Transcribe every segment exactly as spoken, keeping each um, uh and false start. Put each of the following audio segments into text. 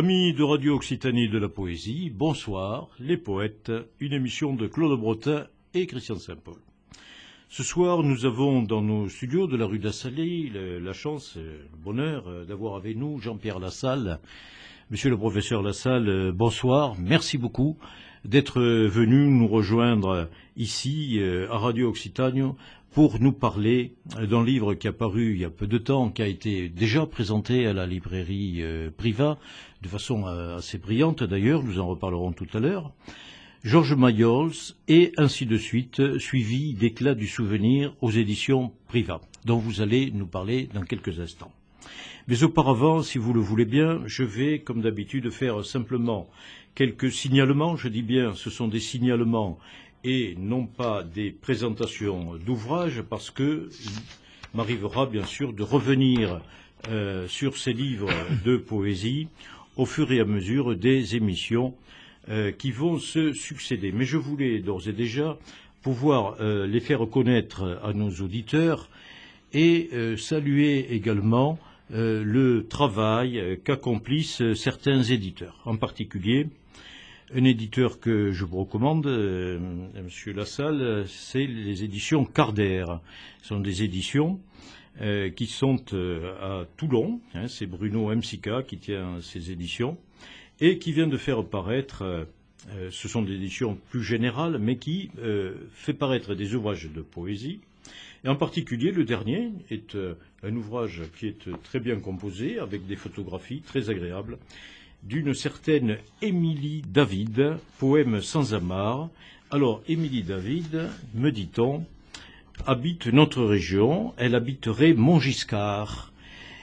Amis de Radio Occitanie de la Poésie, bonsoir, les poètes, une émission de Claude Bretin et Christian Saint-Paul. Ce soir, nous avons dans nos studios de la rue d'Assaly la chance, le bonheur d'avoir avec nous Jean-Pierre Lassalle. Monsieur le professeur Lassalle, bonsoir, merci beaucoup d'être venu nous rejoindre ici à Radio Occitanie pour nous parler d'un livre qui a paru il y a peu de temps, qui a été déjà présenté à la librairie euh, Priva, de façon euh, assez brillante d'ailleurs, nous en reparlerons tout à l'heure. Georges Mayols et ainsi de suite, suivi d'Éclats du souvenir aux éditions Priva, dont vous allez nous parler dans quelques instants. Mais auparavant, si vous le voulez bien, je vais, comme d'habitude, faire simplement quelques signalements. Je dis bien, ce sont des signalements et non pas des présentations d'ouvrages, parce que il m'arrivera bien sûr de revenir euh, sur ces livres de poésie au fur et à mesure des émissions euh, qui vont se succéder. Mais je voulais d'ores et déjà pouvoir euh, les faire connaître à nos auditeurs et euh, saluer également euh, le travail qu'accomplissent certains éditeurs, en particulier un éditeur que je vous recommande, euh, Monsieur Lassalle, c'est les éditions Carder. Ce sont des éditions euh, qui sont euh, à Toulon, hein, c'est Bruno Msika qui tient ces éditions, et qui vient de faire paraître, euh, ce sont des éditions plus générales, mais qui euh, fait paraître des ouvrages de poésie. Et en particulier, le dernier est euh, un ouvrage qui est très bien composé, avec des photographies très agréables, d'une certaine Émilie David, poème sans amarre. Alors, Émilie David, me dit-on, habite notre région, elle habiterait Montgiscard,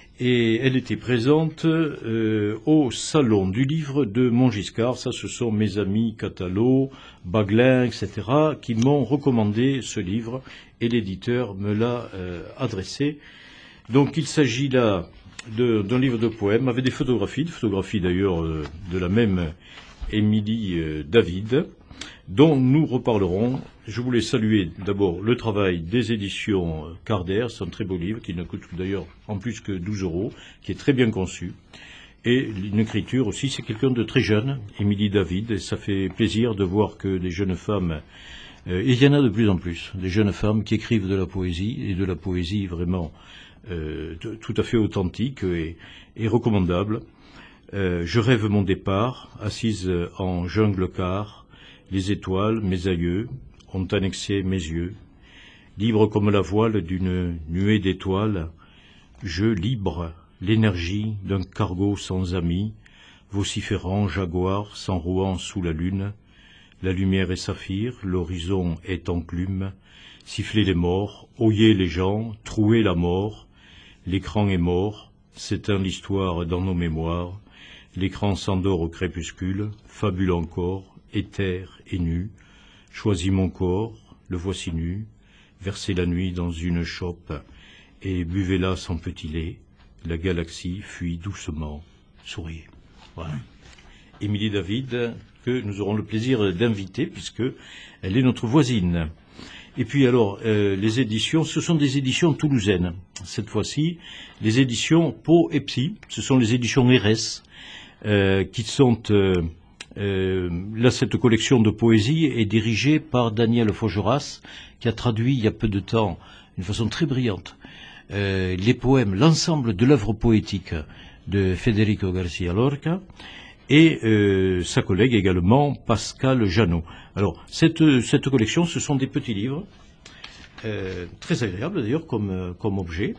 et elle était présente euh, au salon du livre de Montgiscard. Ça, ce sont mes amis Catalo, Baglin, et cetera, qui m'ont recommandé ce livre, et l'éditeur me l'a euh, adressé. Donc, il s'agit là d'un livre de poèmes avec des photographies, des photographies d'ailleurs euh, de la même Émilie euh, David, dont nous reparlerons. Je voulais saluer d'abord le travail des éditions Carder, c'est un très beau livre qui ne coûte d'ailleurs en plus que douze euros, qui est très bien conçu. Et une écriture aussi, c'est quelqu'un de très jeune, Émilie David, et ça fait plaisir de voir que des jeunes femmes, euh, et il y en a de plus en plus, des jeunes femmes qui écrivent de la poésie, et de la poésie vraiment Euh, tout à fait authentique et, et recommandable. Euh, je rêve mon départ, assise en jungle car, les étoiles, mes aïeux, ont annexé mes yeux. Libre comme la voile d'une nuée d'étoiles, je libre l'énergie d'un cargo sans amis, vociférant jaguar s'enrouant sous la lune. La lumière est saphir, l'horizon est enclume, siffler les morts, oyer les gens, trouer la mort. L'écran est mort, s'éteint l'histoire dans nos mémoires, l'écran s'endort au crépuscule, fabule encore, éther et nu, choisis mon corps, le voici nu, versez la nuit dans une chope, et buvez-la sans petit lait, la galaxie fuit doucement, souriez. Voilà. Émilie David, que nous aurons le plaisir d'inviter, puisque elle est notre voisine. Et puis alors, euh, les éditions, ce sont des éditions toulousaines. Cette fois-ci, les éditions Pau et Psy, ce sont les éditions R S, euh, qui sont... Euh, euh, là, cette collection de poésie est dirigée par Daniel Faugeras, qui a traduit il y a peu de temps, d'une façon très brillante, euh, les poèmes, l'ensemble de l'œuvre poétique de Federico García Lorca, et euh, sa collègue également, Pascal Janot. Alors, cette, cette collection, ce sont des petits livres, euh, très agréables d'ailleurs comme, comme objet,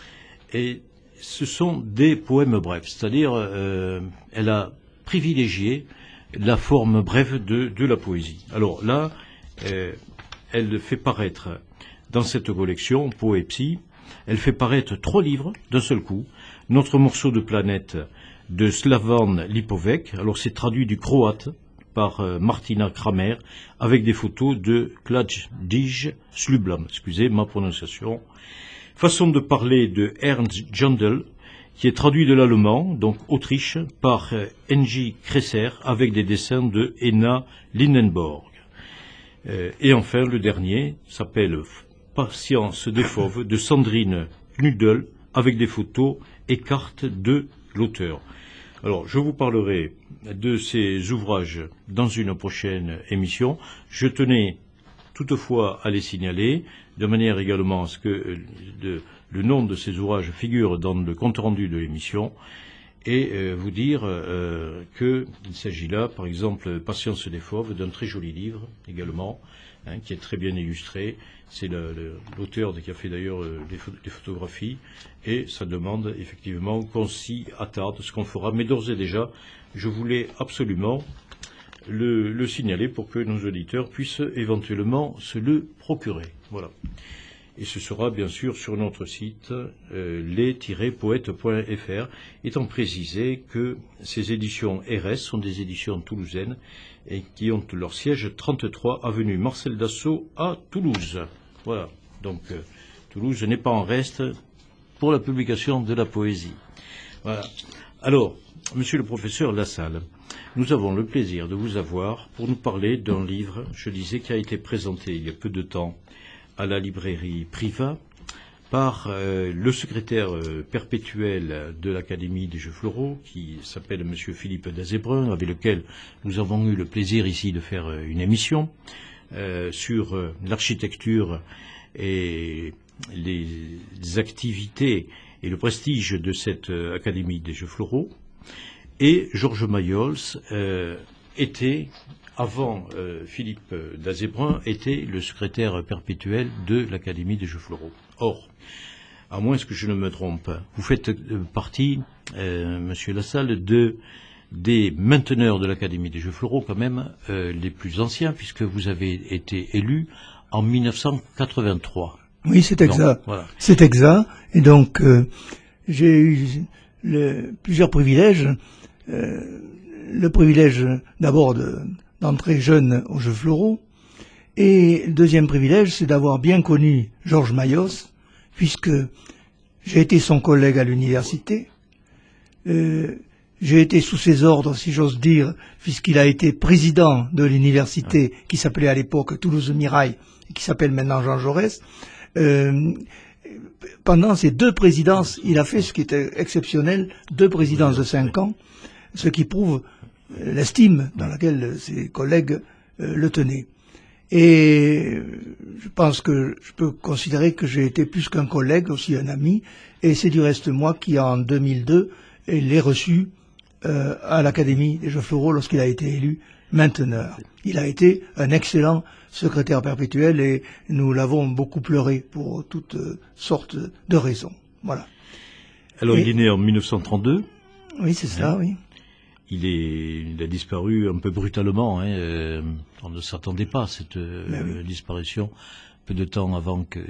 et ce sont des poèmes brefs, c'est-à-dire euh, elle a privilégié la forme brève de, de la poésie. Alors là, euh, elle fait paraître dans cette collection, Pau et Psy, elle fait paraître trois livres d'un seul coup, Notre morceau de planète, de Slavan Lipovec, alors c'est traduit du croate par euh, Martina Kramer, avec des photos de Kladj Slublam, excusez ma prononciation. Façon de parler de Ernst Jandl, qui est traduit de l'allemand, donc Autriche, par euh, Engie Kresser, avec des dessins de Ena Lindenborg. Euh, et enfin, le dernier s'appelle Patience des fauves, de Sandrine Knudel, avec des photos et cartes de l'auteur. Alors, je vous parlerai de ces ouvrages dans une prochaine émission. Je tenais toutefois à les signaler, de manière également à ce que de, le nom de ces ouvrages figure dans le compte-rendu de l'émission, et euh, vous dire euh, qu'il s'agit là, par exemple, Patience des Fauves, d'un très joli livre également, hein, qui est très bien illustré. C'est l'auteur qui a fait d'ailleurs euh, des, des photographies, et ça demande effectivement qu'on s'y attarde, ce qu'on fera. Mais d'ores et déjà, je voulais absolument le, le signaler pour que nos auditeurs puissent éventuellement se le procurer. Voilà. Et ce sera bien sûr sur notre site euh, les tiret poètes point f r, étant précisé que ces éditions R S sont des éditions toulousaines et qui ont leur siège trente-trois avenue Marcel Dassault à Toulouse. Voilà, donc euh, Toulouse n'est pas en reste pour la publication de la poésie. Voilà. Alors, monsieur le professeur Lassalle, nous avons le plaisir de vous avoir pour nous parler d'un livre, je disais, qui a été présenté il y a peu de temps à la librairie Priva par euh, le secrétaire euh, perpétuel de l'Académie des Jeux Floraux, qui s'appelle monsieur Philippe Dazébrun, avec lequel nous avons eu le plaisir ici de faire euh, une émission euh, sur euh, l'architecture et les, les activités et le prestige de cette euh, Académie des Jeux Floraux. Et Georges Mayols euh, était, avant euh, Philippe Dazébrun, était le secrétaire perpétuel de l'Académie des Jeux Floraux. Or, à moins que je ne me trompe, vous faites euh, partie, euh, monsieur Lassalle, de, des mainteneurs de l'Académie des Jeux Floraux, quand même, euh, les plus anciens, puisque vous avez été élu en mille neuf cent quatre-vingt-trois. Oui, c'est exact. Donc, voilà. C'est exact. Et donc, euh, j'ai eu le, plusieurs privilèges. Euh, le privilège d'abord de, d'entrer jeune aux Jeux Floraux, et le deuxième privilège, c'est d'avoir bien connu Georges Mayos, puisque j'ai été son collègue à l'université, euh, j'ai été sous ses ordres, si j'ose dire, puisqu'il a été président de l'université qui s'appelait à l'époque Toulouse Mirail, et qui s'appelle maintenant Jean Jaurès. Euh, pendant ces deux présidences, il a fait ce qui était exceptionnel, deux présidences de cinq ans, ce qui prouve l'estime dans laquelle ses collègues euh, le tenaient. Et je pense que je peux considérer que j'ai été plus qu'un collègue, aussi un ami, et c'est du reste moi qui, en deux mille deux, l'ai reçu euh, à l'Académie des Jeux Floraux lorsqu'il a été élu mainteneur. Il a été un excellent secrétaire perpétuel et nous l'avons beaucoup pleuré pour toutes sortes de raisons. Voilà. Alors et, il est né en mille neuf cent trente-deux. Oui, c'est ça, hein. Oui. Il, est, il a disparu un peu brutalement, hein, euh, on ne s'attendait pas à cette euh, oui. disparition, peu de temps avant que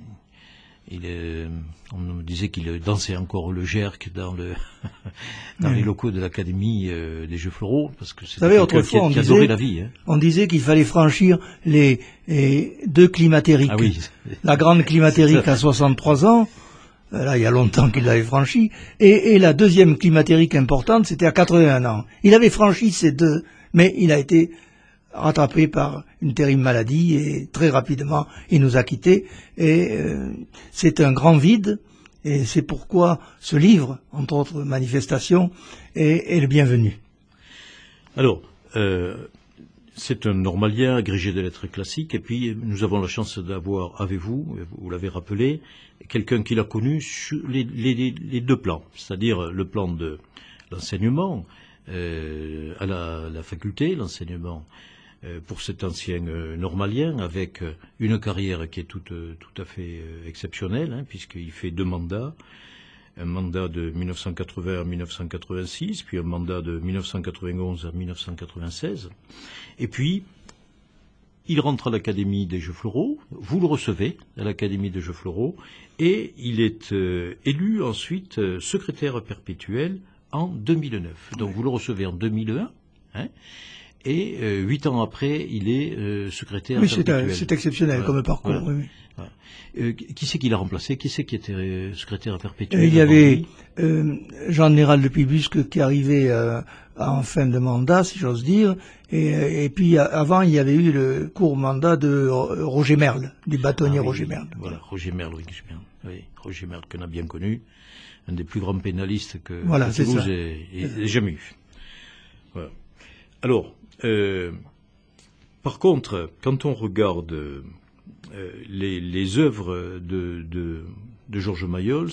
il, euh, on me disait qu'il dansait encore le jerk dans, le dans oui. les locaux de l'Académie euh, des Jeux Floraux, parce que c'était quelqu'un qui, qui adorait la vie. Hein. On disait qu'il fallait franchir les, les deux climatériques. Ah oui. La grande climatérique à soixante-trois ans, là, il y a longtemps qu'il l'avait franchi. Et, et la deuxième climatérique importante, c'était à quatre-vingt-un ans. Il avait franchi ces deux, mais il a été rattrapé par une terrible maladie et très rapidement, il nous a quittés. Et euh, c'est un grand vide. Et c'est pourquoi ce livre, entre autres manifestations, est, est le bienvenu. Alors, euh, c'est un normalien agrégé de lettres classiques. Et puis, nous avons la chance d'avoir avec vous, vous l'avez rappelé, quelqu'un qui l'a connu sur les, les, les deux plans, c'est-à-dire le plan de l'enseignement euh, à la, la faculté, l'enseignement euh, pour cet ancien euh, normalien, avec euh, une carrière qui est toute, euh, tout à fait euh, exceptionnelle, hein, puisqu'il fait deux mandats, un mandat de mille neuf cent quatre-vingts à mille neuf cent quatre-vingt-six, puis un mandat de mille neuf cent quatre-vingt-onze à mille neuf cent quatre-vingt-seize, et puis il rentre à l'Académie des Jeux Floraux, vous le recevez à l'Académie des Jeux Floraux, et il est euh, élu ensuite euh, secrétaire perpétuel en deux mille neuf. Donc vous le recevez en deux mille un, hein, et euh, huit ans après, il est euh, secrétaire oui, perpétuel. Oui, c'est exceptionnel voilà. Comme parcours. Voilà. Oui, oui. Ouais. Euh, qui c'est qui l'a remplacé? Qui c'est qui était secrétaire perpétuel? Il y avait euh, Jean Néral de Pibusque qui arrivait euh, en fin de mandat, si j'ose dire, et, et puis avant il y avait eu le court mandat de Roger Merle, du bâtonnier ah, oui, Roger Merle. Voilà, Roger Merle, oui, oui, Roger Merle qu'on a bien connu, un des plus grands pénalistes que, voilà, que Toulouse ait, ait jamais eu. Voilà. Alors, euh, par contre, quand on regarde euh, les, les œuvres de, de, de Georges Mayol,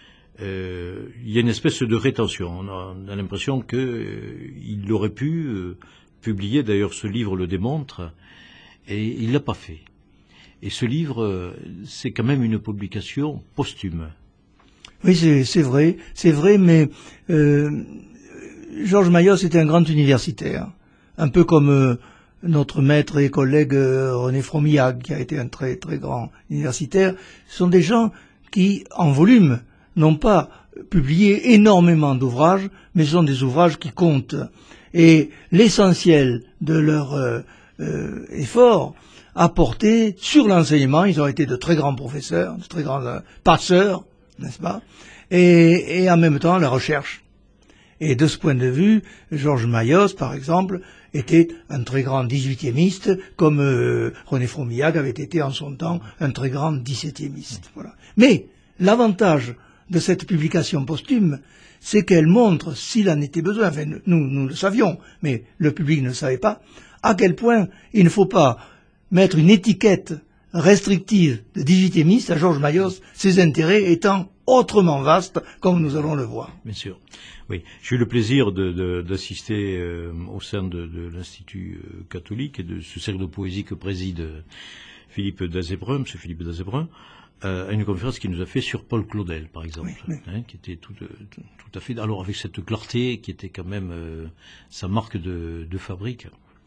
euh, il y a une espèce de rétention. On a, on a l'impression qu'il euh, aurait pu euh, publier, d'ailleurs ce livre le démontre, et il l'a pas fait. Et ce livre, euh, c'est quand même une publication posthume. Oui, c'est vrai, c'est vrai, mais euh, Georges Mayol était un grand universitaire, un peu comme euh, notre maître et collègue euh, René Fromillac, qui a été un très très grand universitaire. Ce sont des gens qui, en volume, n'ont pas publié énormément d'ouvrages, mais ce sont des ouvrages qui comptent. Et l'essentiel de leur euh, euh, effort a porté sur l'enseignement. Ils ont été de très grands professeurs, de très grands euh, passeurs, n'est-ce pas, et, et en même temps la recherche. Et de ce point de vue, Georges Mayol, par exemple, était un très grand dix-huitiémiste, comme euh, René Fromillac avait été en son temps un très grand dix-septiémiste. Voilà. Mais l'avantage de cette publication posthume, c'est qu'elle montre, s'il en était besoin, enfin nous, nous le savions, mais le public ne le savait pas, à quel point il ne faut pas mettre une étiquette restrictive de dix-huitiémiste à Georges Mayol, ses intérêts étant autrement vastes, comme nous allons le voir. Bien sûr. Oui, j'ai eu le plaisir d'assister euh, au sein de, de l'Institut euh, catholique et de ce cercle de poésie que préside euh, Philippe Dazébrun, M. Philippe Dazébrun, euh, à une conférence qu'il nous a fait sur Paul Claudel, par exemple, oui, oui. Hein, qui était tout, tout, tout à fait, alors avec cette clarté qui était quand même euh, sa marque de, de fabrique.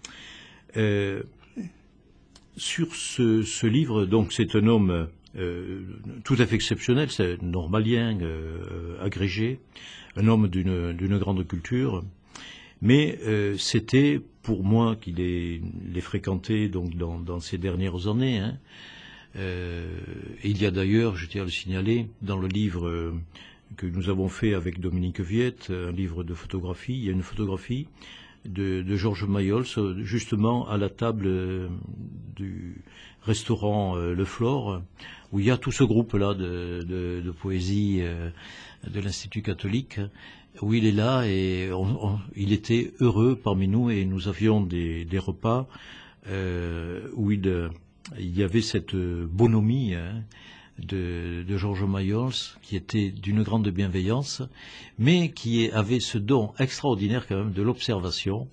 Euh, sur ce, ce livre, donc c'est un homme euh, tout à fait exceptionnel, c'est un normalien euh, agrégé, un homme d'une d'une grande culture, mais euh, c'était pour moi qui l'ai fréquenté donc dans, dans ces dernières années. Hein, euh, et il y a d'ailleurs, je tiens à le signaler, dans le livre euh, que nous avons fait avec Dominique Viette, un livre de photographie, il y a une photographie de, de Georges Mayol, justement à la table euh, du restaurant euh, Le Flore, où il y a tout ce groupe-là de, de, de poésie euh, de l'Institut catholique, où il est là et on, on, il était heureux parmi nous et nous avions des, des repas euh, où il, il y avait cette bonhomie hein, de, de Georges Mayol qui était d'une grande bienveillance, mais qui avait ce don extraordinaire quand même de l'observation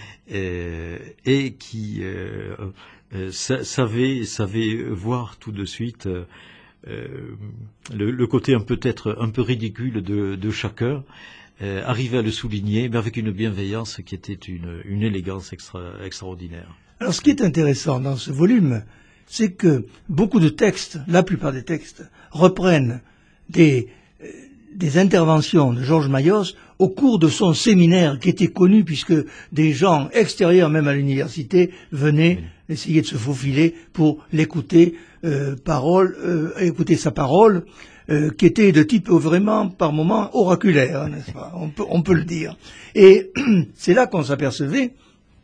euh, et qui euh, euh, savait, savait voir tout de suite euh, Euh, le, le côté un peut-être un peu ridicule de, de chacun, euh, arriver à le souligner, mais avec une bienveillance qui était une, une élégance extra, extraordinaire. Alors ce qui est intéressant dans ce volume, c'est que beaucoup de textes, la plupart des textes, reprennent des, euh, des interventions de Georges Mayol au cours de son séminaire qui était connu puisque des gens extérieurs même à l'université venaient oui. essayer de se faufiler pour l'écouter euh, parole, euh, écouter sa parole euh, qui était de type vraiment par moments oraculaire, n'est-ce pas? On peut, on peut le dire. Et c'est là qu'on s'apercevait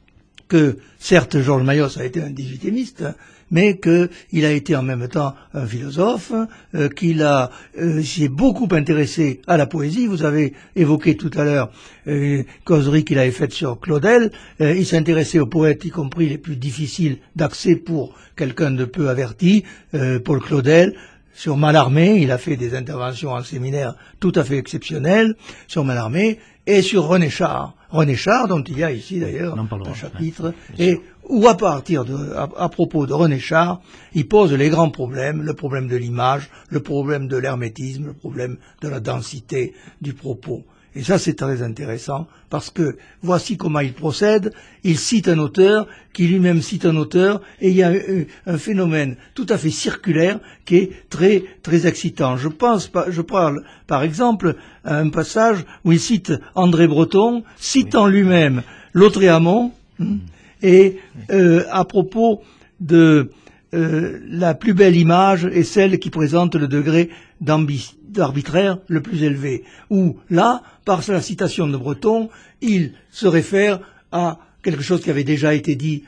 que certes Georges Mayol a été un dix-huitiémiste, mais qu'il a été en même temps un philosophe, euh, qu'il a euh, s'est beaucoup intéressé à la poésie. Vous avez évoqué tout à l'heure euh, une causerie qu'il avait faite sur Claudel. Euh, il s'intéressait aux poètes, y compris les plus difficiles d'accès pour quelqu'un de peu averti, euh, Paul Claudel. Sur Mallarmé, il a fait des interventions en séminaire tout à fait exceptionnelles sur Mallarmé, et sur René Char. René Char, dont il y a ici d'ailleurs un chapitre, et où à partir de, à, à propos de René Char, il pose les grands problèmes, le problème de l'image, le problème de l'hermétisme, le problème de la densité du propos. Et ça, c'est très intéressant, parce que voici comment il procède. Il cite un auteur, qui lui-même cite un auteur, et il y a un phénomène tout à fait circulaire qui est très, très excitant. Je pense, je parle, par exemple, à un passage où il cite André Breton, citant lui-même Lautréamont, et euh, à propos de euh, la plus belle image est celle qui présente le degré d'arbitraire le plus élevé, où là, par la citation de Breton, il se réfère à quelque chose qui avait déjà été dit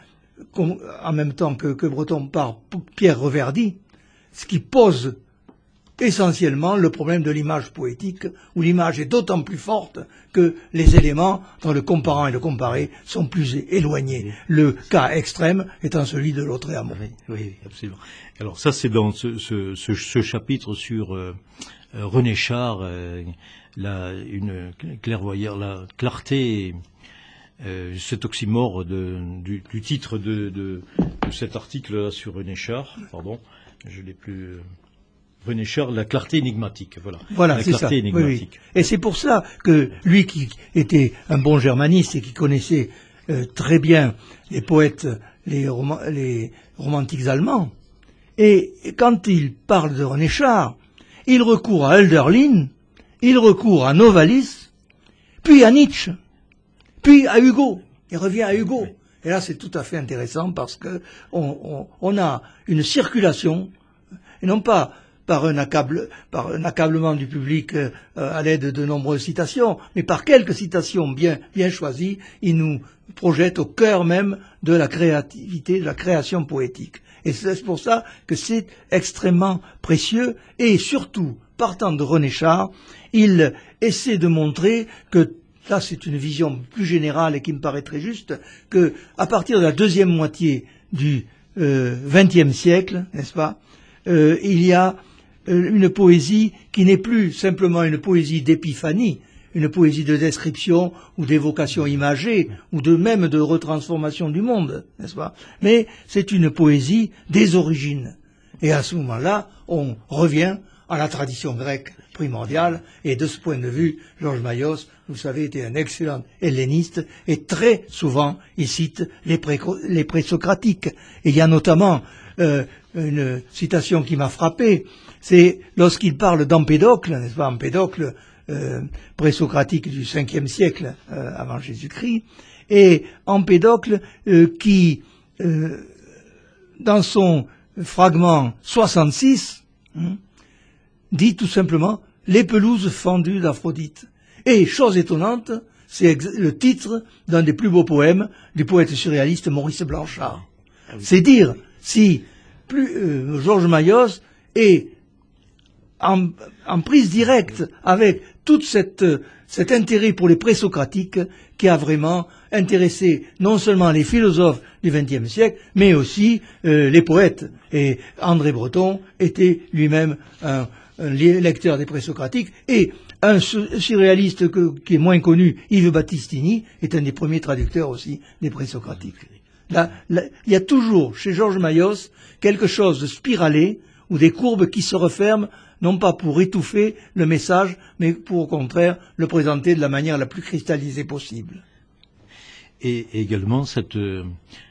en même temps que, que Breton par Pierre Reverdy, ce qui pose essentiellement le problème de l'image poétique, où l'image est d'autant plus forte que les éléments, dans le comparant et le comparé, sont plus éloignés. Oui. Le cas extrême étant celui de Lautréamont. Oui, oui, absolument. Alors ça, c'est dans ce, ce, ce, ce chapitre sur euh, René Char, euh, la, une clairvoyante, la clarté, euh, cet oxymore de, du, du titre de, de, de cet article sur René Char, pardon, je l'ai plus... Euh, René Char, la clarté énigmatique, voilà. Voilà, c'est ça. Oui, oui. Et c'est pour ça que lui qui était un bon germaniste et qui connaissait euh, très bien les poètes, les, rom les romantiques allemands, et, et quand il parle de René Char, il recourt à Hölderlin, il recourt à Novalis, puis à Nietzsche, puis à Hugo. Il revient à Hugo. Et là, c'est tout à fait intéressant parce que on, on, on a une circulation, et non pas par un, accable, par un accablement du public euh, à l'aide de nombreuses citations, mais par quelques citations bien, bien choisies, il nous projette au cœur même de la créativité, de la création poétique. Et c'est pour ça que c'est extrêmement précieux, et surtout, partant de René Char, il essaie de montrer que, là c'est une vision plus générale et qui me paraît très juste, que à partir de la deuxième moitié du vingtième euh, siècle, n'est-ce pas, euh, il y a une poésie qui n'est plus simplement une poésie d'épiphanie, une poésie de description ou d'évocation imagée, ou de même de retransformation du monde, n'est-ce pas? Mais c'est une poésie des origines. Et à ce moment-là, on revient à la tradition grecque primordiale, et de ce point de vue, Georges Mayos, vous savez, était un excellent helléniste, et très souvent, il cite les, pré les présocratiques. Et il y a notamment euh, une citation qui m'a frappé, c'est lorsqu'il parle d'Empédocle, n'est-ce pas, Empédocle, euh, présocratique du cinquième siècle euh, avant Jésus-Christ, et Empédocle euh, qui, euh, dans son fragment soixante-six, hein, dit tout simplement « Les pelouses fendues d'Aphrodite ». Et, chose étonnante, c'est le titre d'un des plus beaux poèmes du poète surréaliste Maurice Blanchard. Ah oui. C'est dire si plus euh, Georges Mayos est en, en prise directe avec tout cette, cet intérêt pour les présocratiques qui a vraiment intéressé non seulement les philosophes du vingtième siècle, mais aussi euh, les poètes. Et André Breton était lui-même un, un lecteur des présocratiques, et un surréaliste que, qui est moins connu, Yves Battistini, est un des premiers traducteurs aussi des présocratiques. Là, là, il y a toujours chez Georges Mayos quelque chose de spiralé, ou des courbes qui se referment, non pas pour étouffer le message, mais pour au contraire le présenter de la manière la plus cristallisée possible. Et également cette, euh,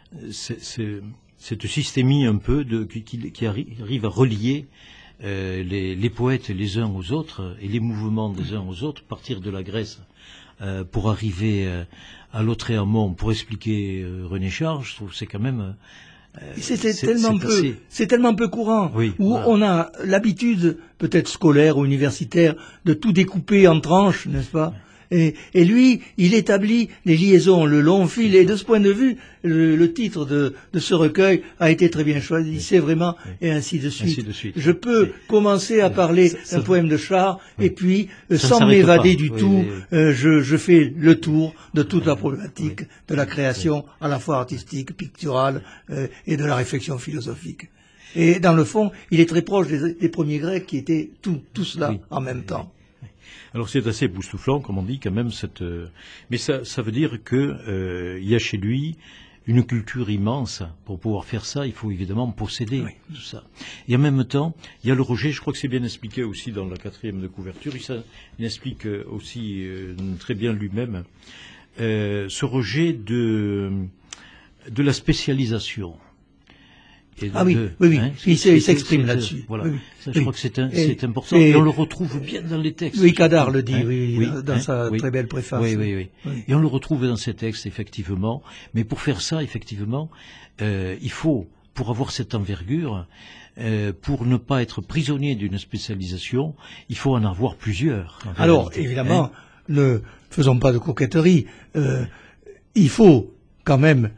cette systémie un peu de, qui, qui arrive à relier euh, les, les poètes les uns aux autres et les mouvements des uns aux autres, partir de la Grèce euh, pour arriver euh, à Lautréamont pour expliquer euh, René Char. Je trouve que c'est quand même... Euh, c'est tellement peu, c'est tellement peu courant, oui, où voilà. On a l'habitude, peut-être scolaire ou universitaire, de tout découper en tranches, n'est-ce pas? Et, et lui, il établit les liaisons, le long fil, et de ce point de vue, le, le titre de, de ce recueil a été très bien choisi, oui. C'est vraiment, oui. Et ainsi de suite. Ainsi de suite. Je peux oui. commencer à parler d'un poème de Char, oui. Et puis, euh, sans m'évader du oui, tout, oui, oui. Euh, je, je fais le tour de toute la problématique oui. de la création, oui. à la fois artistique, picturale, euh, et de la réflexion philosophique. Et dans le fond, il est très proche des, des premiers Grecs qui étaient tout, tout cela oui. en même temps. Alors c'est assez époustouflant, comme on dit, quand même, cette... Euh, mais ça, ça veut dire que euh, il y a chez lui une culture immense. Pour pouvoir faire ça, il faut évidemment posséder oui. tout ça. Et en même temps, il y a le rejet, je crois que c'est bien expliqué aussi dans la quatrième de couverture, il, ça, il explique aussi euh, très bien lui-même, euh, ce rejet de, de la spécialisation. De, ah oui, de, oui, oui, hein, il s'exprime là-dessus. Voilà. Oui, oui. Ça, je oui. crois que c'est un, important, et, et on le retrouve bien dans les textes. Oui, Cadar le dit, hein, oui, oui, dans hein, sa oui, très belle préface. Oui, oui, oui, oui. Et on le retrouve dans ces textes, effectivement. Mais pour faire ça, effectivement, euh, il faut pour avoir cette envergure, euh, pour ne pas être prisonnier d'une spécialisation, il faut en avoir plusieurs. Alors, réalité. Évidemment, hein, ne faisons pas de coquetterie. Euh, il faut quand même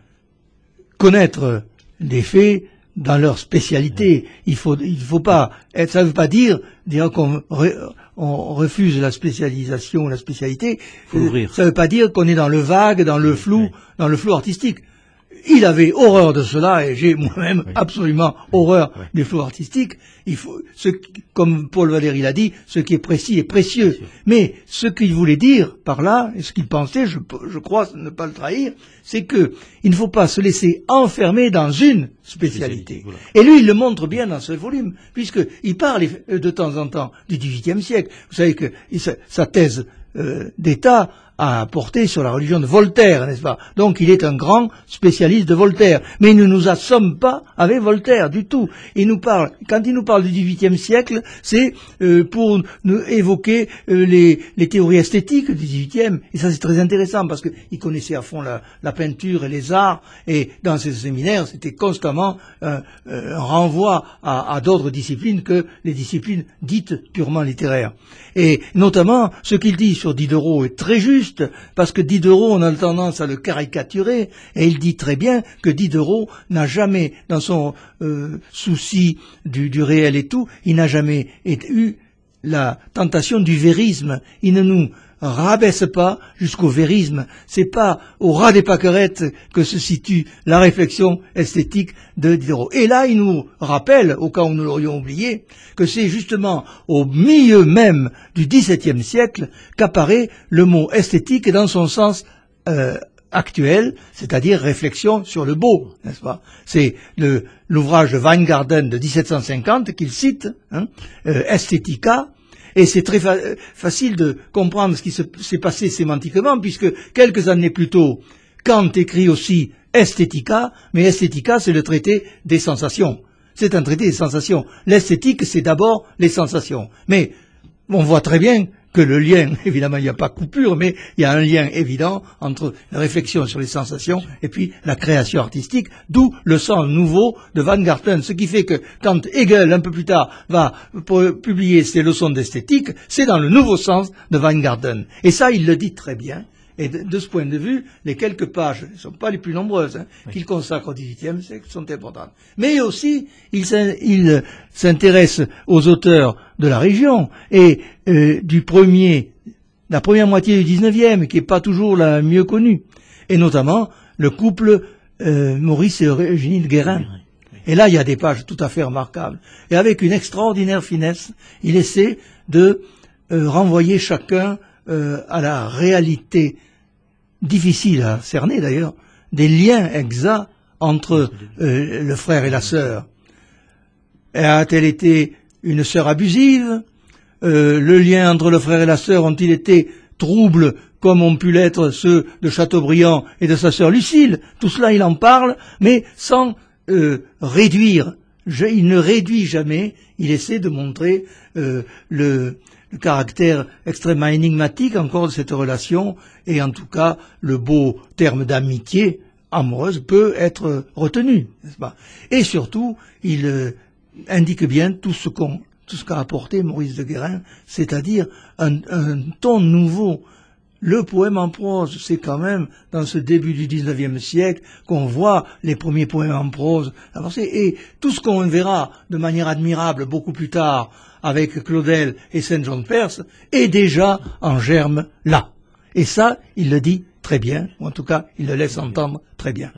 connaître les faits dans leur spécialité. Il faut, il faut pas être, ça ne veut pas dire, dire qu'on re, on refuse la spécialisation, la spécialité. Euh, ça ne veut pas dire qu'on est dans le vague, dans le flou, oui. dans le flou artistique. Il avait horreur de cela, et j'ai moi-même oui. absolument oui. horreur oui. des flous artistiques. Il faut, ce, comme Paul Valéry l'a dit, ce qui est précis est précieux. précieux. Mais ce qu'il voulait dire par là, et ce qu'il pensait, je, je crois ne pas le trahir, c'est que il ne faut pas se laisser enfermer dans une spécialité. Voilà. Et lui, il le montre bien dans ce volume, puisqu'il parle de temps en temps du dix-huitième siècle. Vous savez que sa thèse euh, d'État a porté sur la religion de Voltaire, n'est-ce pas? Donc il est un grand spécialiste de Voltaire. Mais il ne nous assomme pas avec Voltaire du tout. Il nous parle, quand il nous parle du dix-huitième siècle, c'est euh, pour nous évoquer euh, les, les théories esthétiques du dix-huitième. Et ça c'est très intéressant parce qu'il connaissait à fond la, la peinture et les arts. Et dans ses séminaires, c'était constamment euh, un renvoi à, à d'autres disciplines que les disciplines dites purement littéraires. Et notamment, ce qu'il dit sur Diderot est très juste, parce que Diderot, on a tendance à le caricaturer, et il dit très bien que Diderot n'a jamais, dans son euh, souci du, du réel et tout, il n'a jamais eu la tentation du vérisme. Il ne nous rabaisse pas jusqu'au vérisme. C'est pas au ras des pâquerettes que se situe la réflexion esthétique de Diderot. Et là, il nous rappelle, au cas où nous l'aurions oublié, que c'est justement au milieu même du dix-septième siècle qu'apparaît le mot esthétique dans son sens euh, actuel, c'est-à-dire réflexion sur le beau, n'est-ce pas? C'est le, l'ouvrage de Weingarten de dix-sept cent cinquante qu'il cite, hein, euh, Aesthetica. Et c'est très fa facile de comprendre ce qui s'est passé sémantiquement, puisque quelques années plus tôt, Kant écrit aussi Aesthetica, mais Aesthetica, c'est le traité des sensations. C'est un traité des sensations. L'esthétique, c'est d'abord les sensations. Mais on voit très bien que le lien, évidemment, il n'y a pas coupure, mais il y a un lien évident entre la réflexion sur les sensations et puis la création artistique, d'où le sens nouveau de Weingarten. Ce qui fait que quand Hegel, un peu plus tard, va publier ses leçons d'esthétique, c'est dans le nouveau sens de Weingarten. Et ça, il le dit très bien. Et de, de ce point de vue, les quelques pages, ne sont pas les plus nombreuses, hein, oui. qu'il consacre au dix-huitième siècle, sont importantes. Mais aussi, il s'intéresse aux auteurs de la région et euh, du premier, la première moitié du dix-neuvième, qui n'est pas toujours la mieux connue, et notamment le couple euh, Maurice et Eugénie de Guérin. Et là, il y a des pages tout à fait remarquables. Et avec une extraordinaire finesse, il essaie de euh, renvoyer chacun euh, à la réalité difficile à cerner d'ailleurs, des liens exacts entre euh, le frère et la sœur. A-t-elle été une sœur abusive? euh, Le lien entre le frère et la sœur ont-ils été troubles comme ont pu l'être ceux de Chateaubriand et de sa sœur Lucile? Tout cela, il en parle, mais sans euh, réduire. Je, il ne réduit jamais, il essaie de montrer euh, le... le caractère extrêmement énigmatique encore de cette relation, et en tout cas, le beau terme d'amitié amoureuse peut être retenu, n'est-ce pas? Et surtout, il euh, indique bien tout ce qu'on, tout ce qu'a apporté Maurice de Guérin, c'est-à-dire un, un ton nouveau. Le poème en prose, c'est quand même dans ce début du dix-neuvième siècle qu'on voit les premiers poèmes en prose avancer, et tout ce qu'on verra de manière admirable beaucoup plus tard avec Claudel et Saint-Jean-de-Perse est déjà en germe là. Et ça, il le dit très bien, ou en tout cas, il le laisse entendre très bien.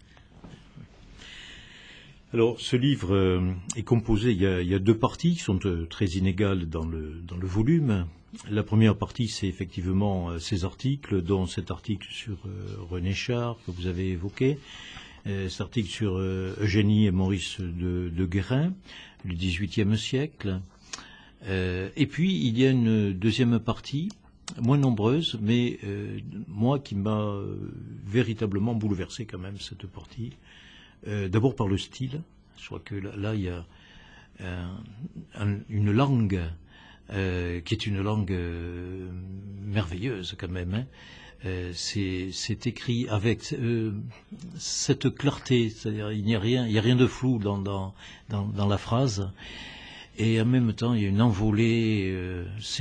Alors, ce livre euh, est composé, il y, a, il y a deux parties qui sont euh, très inégales dans le, dans le volume. La première partie, c'est effectivement euh, ces articles, dont cet article sur euh, René Char, que vous avez évoqué, euh, cet article sur euh, Eugénie et Maurice de, de Guérin, du dix-huitième siècle. Euh, et puis, il y a une deuxième partie, moins nombreuse, mais euh, moi qui m'a euh, véritablement bouleversé quand même, cette partie. Euh, d'abord par le style. Je crois que là, là il y a euh, un, une langue euh, qui est une langue euh, merveilleuse quand même, hein, euh, c'est écrit avec euh, cette clarté, c'est-à-dire il n'y a rien, il n'y a rien de flou dans, dans, dans, dans la phrase, et en même temps il y a une envolée. Euh,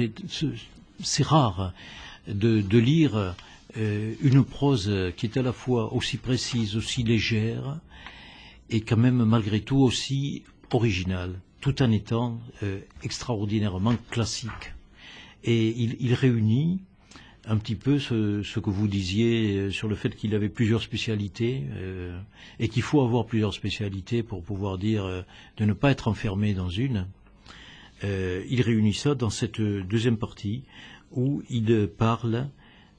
c'est rare de, de lire euh, une prose qui est à la fois aussi précise, aussi légère, et quand même malgré tout aussi originale, tout en étant euh, extraordinairement classique. Et il, il réunit un petit peu ce, ce que vous disiez sur le fait qu'il avait plusieurs spécialités euh, et qu'il faut avoir plusieurs spécialités pour pouvoir dire euh, de ne pas être enfermé dans une. Euh, il réunit ça dans cette deuxième partie où il parle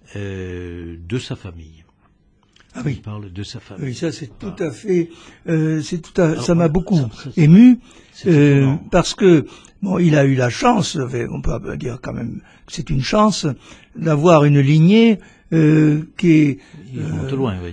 euh, de sa famille. Ah oui. Il parle de sa famille. Oui, ça c'est tout à fait, euh, c'est tout à, Alors, ça m'a beaucoup ça, ça, ému euh, étonnant. parce que bon, il a eu la chance, on peut dire quand même que c'est une chance d'avoir une lignée euh, qui est il remonte loin, oui.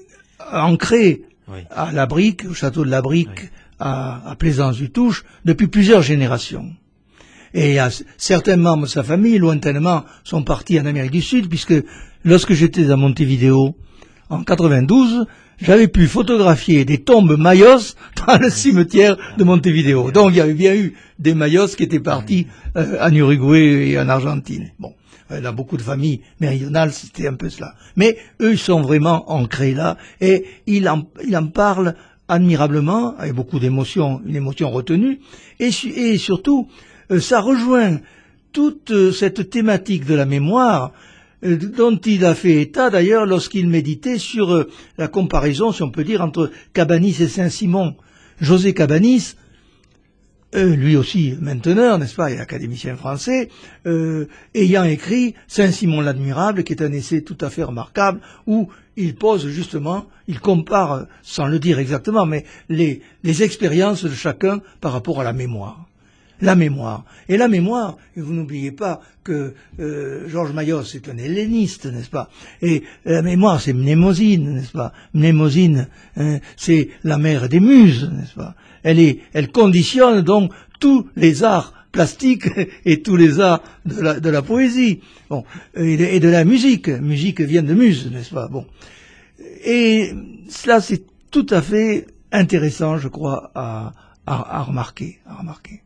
ancrée Oui. à la Brique, au château de la Brique, Oui. à, à Plaisance-du-Touche, depuis plusieurs générations. Et il y a certains membres de sa famille, lointainement, sont partis en Amérique du Sud, puisque lorsque j'étais à Montevideo, en quatre-vingt-douze, j'avais pu photographier des tombes mayos dans le cimetière de Montevideo. Donc il y avait bien eu des mayos qui étaient partis euh, en Uruguay et en Argentine. Bon, euh, dans beaucoup de familles méridionales, c'était un peu cela. Mais eux, ils sont vraiment ancrés là, et il en, il en parle admirablement, avec beaucoup d'émotion, une émotion retenue, et, et surtout, euh, ça rejoint toute euh, cette thématique de la mémoire, dont il a fait état d'ailleurs lorsqu'il méditait sur euh, la comparaison, si on peut dire, entre Cabanis et Saint-Simon. José Cabanis, euh, lui aussi mainteneur, n'est-ce pas, et académicien français, euh, ayant écrit Saint-Simon l'Admirable, qui est un essai tout à fait remarquable, où il pose justement, il compare, sans le dire exactement, mais les, les expériences de chacun par rapport à la mémoire. La mémoire. Et la mémoire, et vous n'oubliez pas que euh, Georges Mayos est un helléniste, n'est-ce pas? Et la mémoire, c'est Mnémosyne, n'est-ce pas? Mnémosyne, hein, c'est la mère des muses, n'est-ce pas? Elle est, elle conditionne donc tous les arts plastiques et tous les arts de la, de la poésie, bon, et de, et de la musique. Musique vient de muse, n'est-ce pas? Bon. Et cela, c'est tout à fait intéressant, je crois, à, à, à remarquer, à remarquer.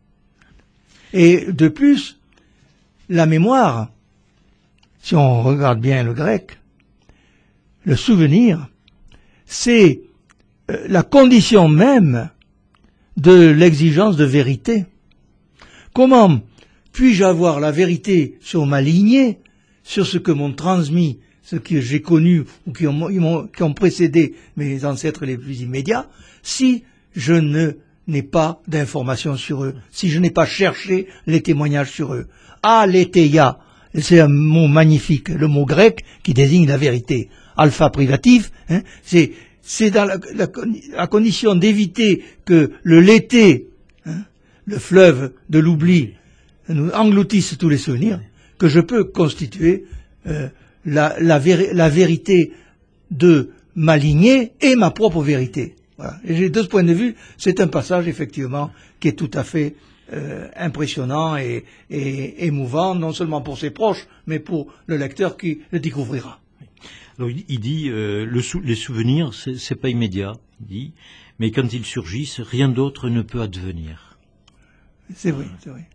Et de plus, la mémoire, si on regarde bien le grec, le souvenir, c'est euh, la condition même de l'exigence de vérité. Comment puis-je avoir la vérité sur ma lignée, sur ce que m'ont transmis, ce que j'ai connu ou qui ont, qui ont précédé mes ancêtres les plus immédiats, si je ne n'ai pas d'informations sur eux, si je n'ai pas cherché les témoignages sur eux. Aletheia, c'est un mot magnifique, le mot grec qui désigne la vérité. Alpha privatif, hein, c'est c'est dans la, la, la condition d'éviter que le léthé, hein, le fleuve de l'oubli, nous engloutisse tous les souvenirs, que je peux constituer euh, la, la, véri la vérité de ma lignée et ma propre vérité. Voilà. Et de ce point de vue, c'est un passage effectivement qui est tout à fait euh, impressionnant et, et émouvant, non seulement pour ses proches, mais pour le lecteur qui le découvrira. Alors, il dit euh, le sou les souvenirs, c'est pas immédiat, il dit, mais quand ils surgissent, rien d'autre ne peut advenir. C'est vrai, c'est vrai.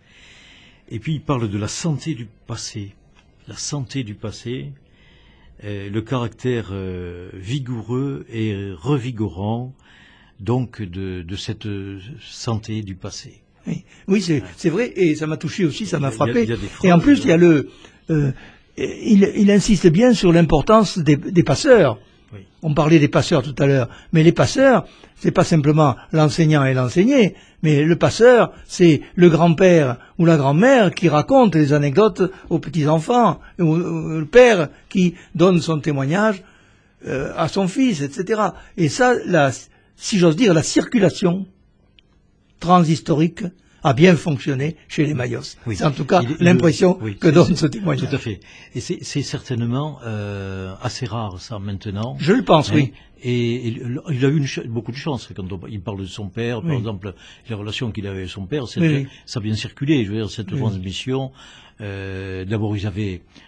Et puis il parle de la santé du passé, la santé du passé. Euh, le caractère euh, vigoureux et revigorant donc de, de cette santé du passé. Oui, oui c'est c'est vrai, et ça m'a touché aussi, ça m'a frappé. Il y a, il y a et en plus, il y a le, euh, il, il insiste bien sur l'importance des, des passeurs. Oui. On parlait des passeurs tout à l'heure, mais les passeurs, c'est pas simplement l'enseignant et l'enseigné, mais le passeur, c'est le grand-père ou la grand-mère qui raconte les anecdotes aux petits-enfants, ou le père qui donne son témoignage euh, à son fils, et cetera. Et ça, la, si j'ose dire, la circulation transhistorique a bien fonctionné chez les Mayos. Oui. C'est en tout cas l'impression oui, que donne ce témoignage. Tout à fait. Et c'est certainement euh, assez rare ça maintenant. Je le pense, hein, oui. Et, et il a eu une, beaucoup de chance quand on, il parle de son père, par oui. exemple, les relations qu'il avait avec son père, oui. ça a bien circulé. Je veux dire, cette oui. transmission. Euh, D'abord, ils avaient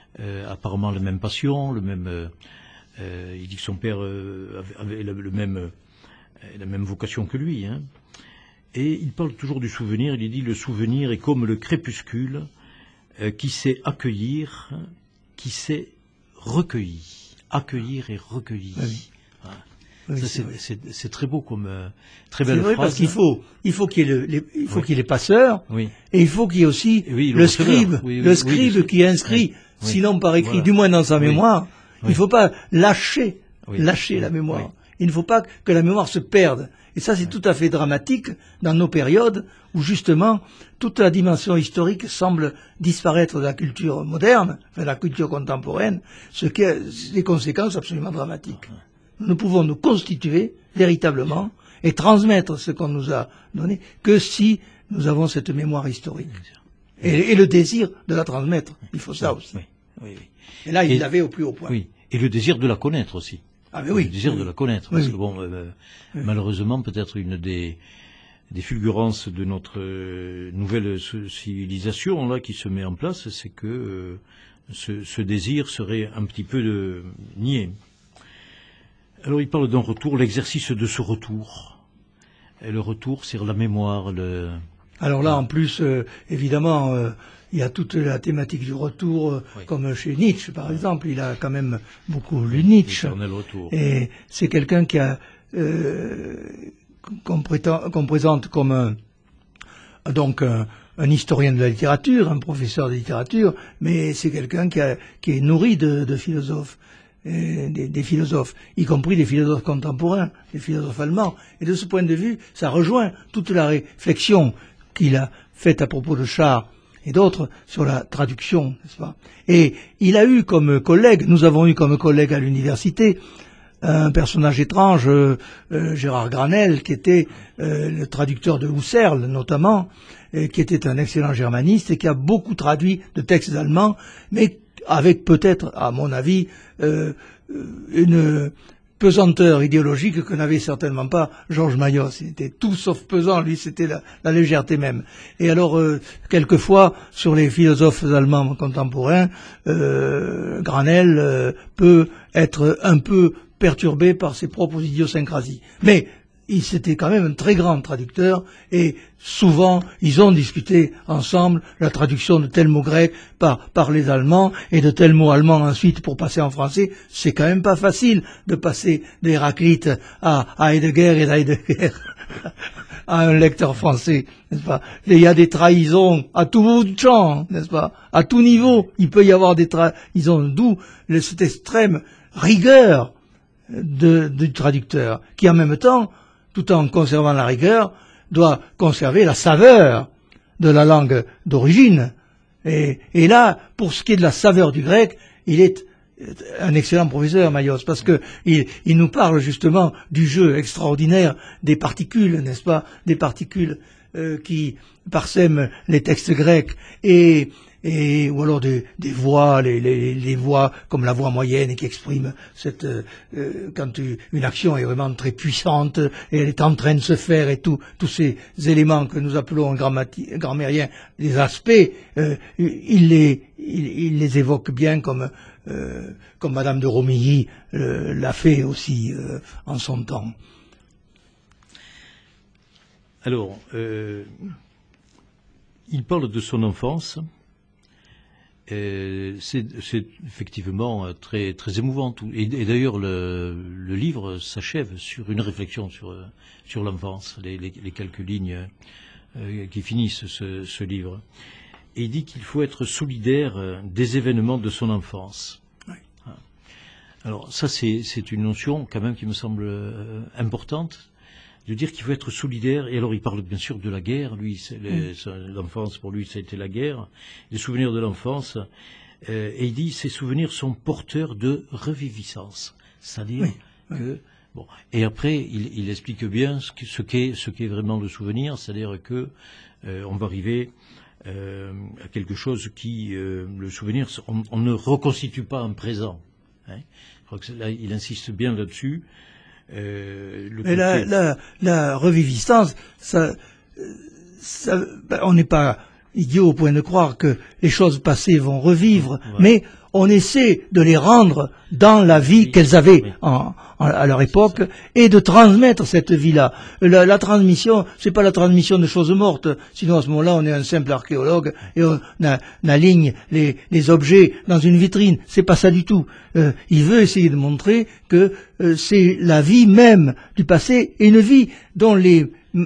euh, apparemment la même passion, le même. Euh, euh, il dit que son père euh, avait, avait le, le même, euh, la même vocation que lui. Hein. Et il parle toujours du souvenir. Il dit le souvenir est comme le crépuscule euh, qui sait accueillir, qui sait recueillir, accueillir et recueillir. Oui. Voilà. Oui, Ça, c'est très beau comme euh, très belle phrase. C'est vrai parce qu'il faut, il faut qu'il y ait le, les, il faut oui. qu'il y ait les passeurs, oui. et il faut qu'il y ait aussi oui, le, le scribe, oui, oui, le scribe oui, qui inscrit, sinon par écrit, voilà. Du moins dans sa mémoire. Il ne faut pas lâcher, lâcher la mémoire. Il ne faut pas que la mémoire se perde. Et ça, c'est tout à fait dramatique dans nos périodes où justement toute la dimension historique semble disparaître de la culture moderne, enfin de la culture contemporaine, ce qui a des conséquences absolument dramatiques. Nous pouvons nous constituer véritablement et transmettre ce qu'on nous a donné que si nous avons cette mémoire historique. Et, et le désir de la transmettre. Il faut ça aussi. Oui, oui, oui. Et là, il l'avait au plus haut point. Oui. Et le désir de la connaître aussi. Ah, mais oui. Le désir oui. de la connaître. Oui, parce oui. que bon, euh, oui. malheureusement, peut-être une des, des fulgurances de notre euh, nouvelle civilisation là qui se met en place, c'est que euh, ce, ce désir serait un petit peu de, nié. Alors il parle d'un retour, l'exercice de ce retour. Et le retour, c'est la mémoire. Le... Alors là, en plus, euh, évidemment, euh, il y a toute la thématique du retour, euh, oui. Comme chez Nietzsche, par exemple. Il a quand même beaucoup lu Nietzsche. Retour. Et c'est quelqu'un qui a euh, qu'on qu'on présente comme un, donc un, un historien de la littérature, un professeur de littérature, mais c'est quelqu'un qui, a, qui est nourri de, de philosophes. Des, des philosophes, y compris des philosophes contemporains, des philosophes allemands. Et de ce point de vue, ça rejoint toute la réflexion qu'il a faite à propos de Chartres et d'autres sur la traduction, n'est-ce pas? Et il a eu comme collègue, nous avons eu comme collègue à l'université, un personnage étrange, euh, euh, Gérard Granel, qui était euh, le traducteur de Husserl, notamment, et qui était un excellent germaniste et qui a beaucoup traduit de textes allemands, mais avec peut-être, à mon avis, euh, une pesanteur idéologique que n'avait certainement pas Georges Mayos. Il était tout sauf pesant, lui, c'était la, la légèreté même. Et alors, euh, quelquefois, sur les philosophes allemands contemporains, euh, Granel euh, peut être un peu perturbé par ses propres idiosyncrasies. Mais il c'était quand même un très grand traducteur et souvent ils ont discuté ensemble la traduction de tels mots grecs par, par les Allemands et de tels mots allemands ensuite pour passer en français. C'est quand même pas facile de passer d'Héraclite à, à Heidegger et d'Heidegger à un lecteur français, n'est-ce pas? Et il y a des trahisons à tout bout de champ, n'est-ce pas? À tout niveau, il peut y avoir des trahisons, d'où cette extrême rigueur de, du traducteur qui en même temps, tout en conservant la rigueur, doit conserver la saveur de la langue d'origine. Et, et là, pour ce qui est de la saveur du grec, il est un excellent professeur, Mayos, parce que il, il nous parle justement du jeu extraordinaire des particules, n'est-ce pas, des particules euh, qui parsèment les textes grecs et et ou alors des, des voix, les, les, les voix comme la voix moyenne qui exprime cette euh, quand tu, une action est vraiment très puissante et elle est en train de se faire et tout, tous ces éléments que nous appelons en grammairien les aspects, euh, il les il, il les évoque bien comme euh, comme Madame de Romilly euh, l'a fait aussi euh, en son temps. Alors, euh, il parle de son enfance. C'est effectivement très, très émouvant. Et, et d'ailleurs, le, le livre s'achève sur une réflexion sur, sur l'enfance, les, les, les quelques lignes euh, qui finissent ce, ce livre. Et il dit qu'il faut être solidaire des événements de son enfance. Oui. Alors ça, c'est une notion quand même qui me semble euh, importante, de dire qu'il faut être solidaire. Et alors il parle bien sûr de la guerre, lui, l'enfance pour lui ça a été la guerre, les souvenirs de l'enfance, euh, et il dit ces souvenirs sont porteurs de reviviscence, c'est-à-dire oui, que, oui. Bon, et après il, il explique bien ce qu'est ce qu'est ce qu'est vraiment le souvenir, c'est-à-dire que euh, on va arriver euh, à quelque chose qui, euh, le souvenir, on, on ne reconstitue pas un présent, hein. Je crois que là, il insiste bien là-dessus. Euh, Mais la, la, la reviviscence, ça, ça, ben, on n'est pas idiot au point de croire que les choses passées vont revivre, ouais. Mais on essaie de les rendre dans la vie qu'elles avaient en, en, à leur époque et de transmettre cette vie-là. La, la transmission, c'est pas la transmission de choses mortes, sinon à ce moment-là on est un simple archéologue et on, a, on aligne les, les objets dans une vitrine. C'est pas ça du tout. Euh, il veut essayer de montrer que euh, c'est la vie même du passé et une vie dont les,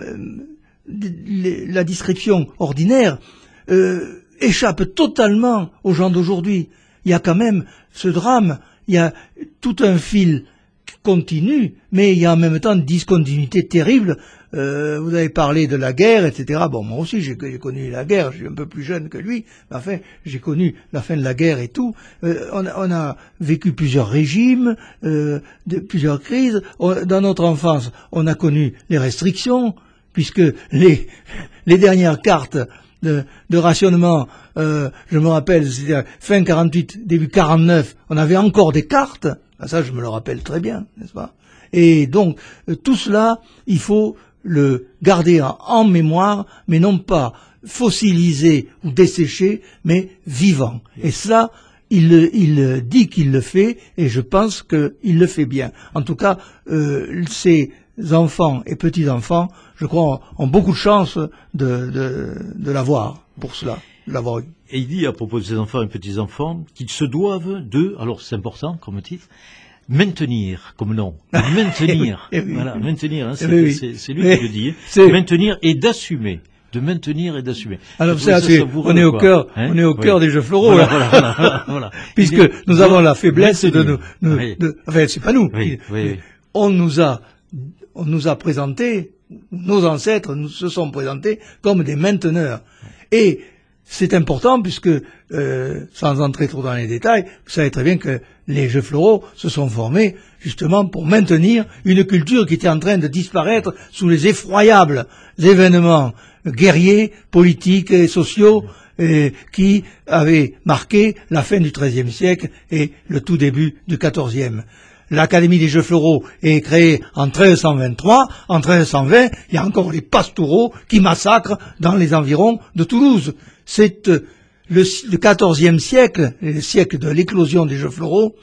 les la description ordinaire euh, échappe totalement aux gens d'aujourd'hui. Il y a quand même ce drame, il y a tout un fil continu, mais il y a en même temps une discontinuité terrible. Euh, vous avez parlé de la guerre, et cetera. Bon, moi aussi j'ai connu la guerre, je suis un peu plus jeune que lui, mais enfin j'ai connu la fin de la guerre et tout. Euh, on, a, on a vécu plusieurs régimes, euh, de, plusieurs crises. On, dans notre enfance, on a connu les restrictions, puisque les, les dernières cartes de, de rationnement, euh, je me rappelle, c'était fin quarante-huit, début quarante-neuf, on avait encore des cartes, ça je me le rappelle très bien, n'est-ce pas? Et donc, euh, tout cela, il faut le garder en, en mémoire, mais non pas fossilisé ou desséché, mais vivant. Et cela, il, il dit qu'il le fait, et je pense qu'il le fait bien. En tout cas, euh, ces enfants et petits-enfants, je crois, ont beaucoup de chance de, de, de l'avoir, pour cela, de l'avoir eu. Et il dit à propos de ses enfants et petits-enfants qu'ils se doivent de, alors c'est important comme titre, maintenir comme nom, maintenir, et oui, et oui. Voilà, maintenir, hein, c'est oui, oui. lui qui le dit, maintenir et d'assumer. De maintenir et d'assumer. Alors ça, ça on est au cœur, hein, on est au cœur oui. des jeux floraux, voilà, là. Voilà, voilà, voilà. Puisque est, nous avons la faiblesse maintenir. de nous, nous oui. de, enfin, c'est pas nous. Oui, oui, oui. On nous a, on nous a présenté, nos ancêtres nous se sont présentés comme des mainteneurs. Et c'est important puisque, euh, sans entrer trop dans les détails, vous savez très bien que les jeux floraux se sont formés justement pour maintenir une culture qui était en train de disparaître sous les effroyables événements guerriers, politiques et sociaux et qui avaient marqué la fin du treizième siècle et le tout début du quatorzième. L'Académie des Jeux Floraux est créée en treize cent vingt-trois. En treize cent vingt, il y a encore les pastoureaux qui massacrent dans les environs de Toulouse. C'est euh, le, le quatorzième siècle, le siècle de l'éclosion des Jeux Floraux,